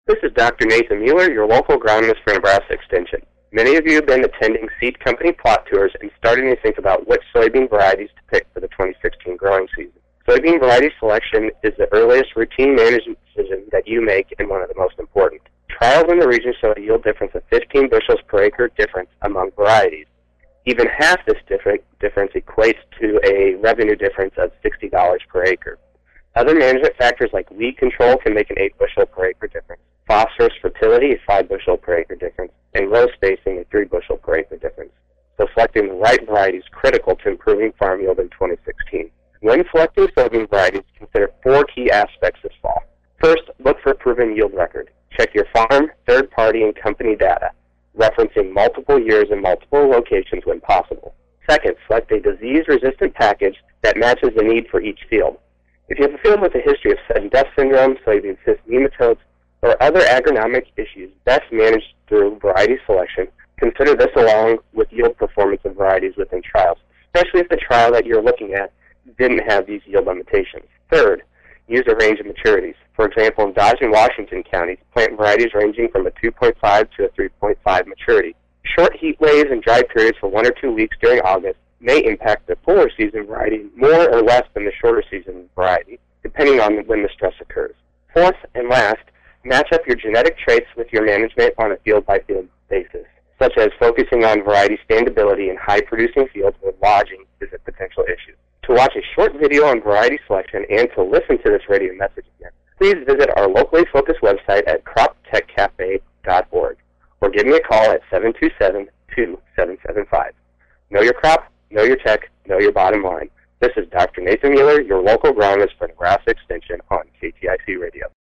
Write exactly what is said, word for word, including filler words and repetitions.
This is Doctor Nathan Mueller, your local agronomist for Nebraska Extension. Many of you have been attending seed company plot tours and starting to think about which soybean varieties to pick for the twenty sixteen growing season. Soybean variety selection is the earliest routine management decision that you make and one of the most important. Trials in the region show a yield difference of fifteen bushels per acre difference among varieties. Even half this difference equates to a revenue difference of sixty dollars per acre. Other management factors like weed control can make an eight bushel per acre difference. Phosphorus fertility, a five bushel per acre difference, and row spacing, a three bushel per acre difference. So selecting the right variety is critical to improving farm yield in twenty sixteen. When selecting soybean varieties, consider four key aspects this fall. First, look for proven yield record. Check your farm, third-party, and company data, referencing multiple years and multiple locations when possible. Second, select a disease-resistant package that matches the need for each field. If you have a field with a history of sudden death syndrome, soybean cyst nematodes, or other agronomic issues best managed through variety selection, consider this along with yield performance of varieties within trials, especially if the trial that you're looking at didn't have these yield limitations. Third, use a range of maturities. For example, in Dodge and Washington counties, plant varieties ranging from a two point five to a three point five maturity. Short heat waves and dry periods for one or two weeks during August may impact the fuller season variety more or less than the shorter season variety, depending on when the stress occurs. Fourth and last, match up your genetic traits with your management on a field-by-field basis, such as focusing on variety standability in high-producing fields where lodging is a potential issue. To watch a short video on variety selection and to listen to this radio message again, please visit our locally focused website at crop tech cafe dot org or give me a call at seven two seven, two seven seven five. Know your crop, know your tech, know your bottom line. This is Doctor Nathan Mueller, your local agronomist for Nebraska Extension on K T I C Radio.